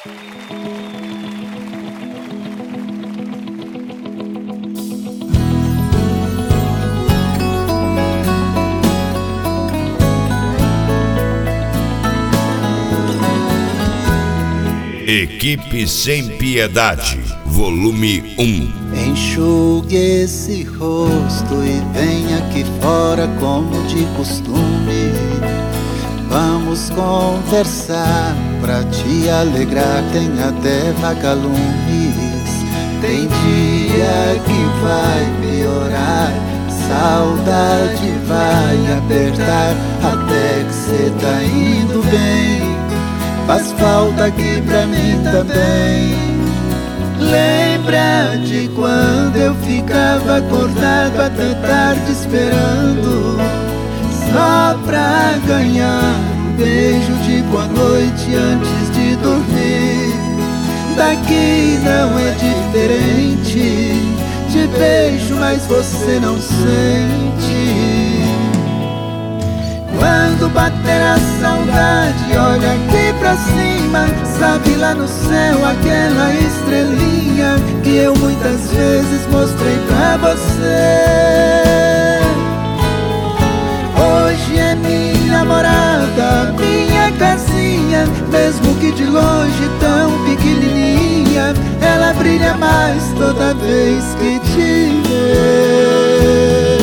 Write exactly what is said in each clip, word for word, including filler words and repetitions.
Equipe Sem Piedade, volume um. Enxugue esse rosto e venha aqui fora como de costume. Vamos conversar pra te alegrar, tem até vagalumes. Tem dia que vai piorar, saudade vai apertar, até que cê tá indo bem. Faz falta aqui pra mim também. Lembra de quando eu ficava acordado até tarde esperando, só pra ganhar um beijo de boa noite antes de dormir. Daqui não é diferente, te beijo mas você não sente. Quando bater a saudade, olha aqui pra cima, sabe lá no céu aquela estrelinha que eu muitas vezes mostrei pra você. Hoje é minha morada, minha casinha, mesmo que de longe tão pequenininha, ela brilha mais toda vez que te vê.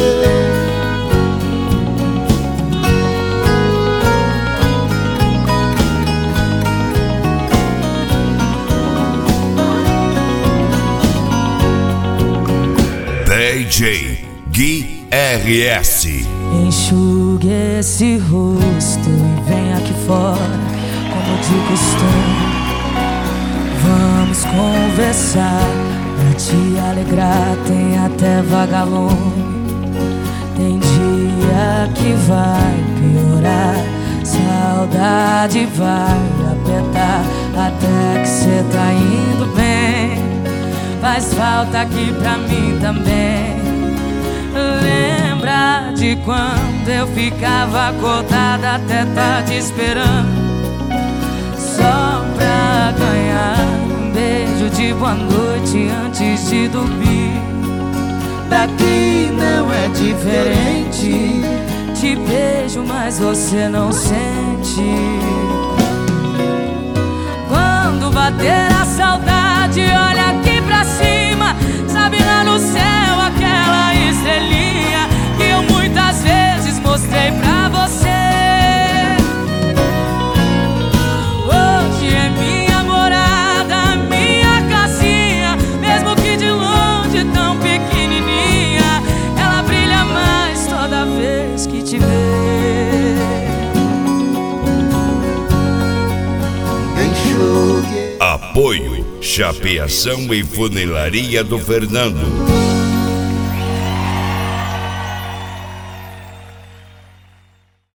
D J Gui R S. Enxugue esse rosto e vem aqui fora, como de costume. Vamos conversar pra te alegrar, tem até vagalume. Tem dia que vai piorar, saudade vai apertar, até que cê tá indo bem. Faz falta aqui pra mim também. Lembra de quando eu ficava acordada até tarde esperando, só pra ganhar um beijo de boa noite antes de dormir. Daqui não é diferente, te beijo mas você não sente. Quando bater a saudade, olha aqui pra cima, sabe lá no céu aquela estrelinha que eu muitas vezes mostrei pra você. Hoje é minha morada, minha casinha, mesmo que de longe tão pequenininha, ela brilha mais toda vez que te vê. Apoio Chapeação e Funilaria do Fernando.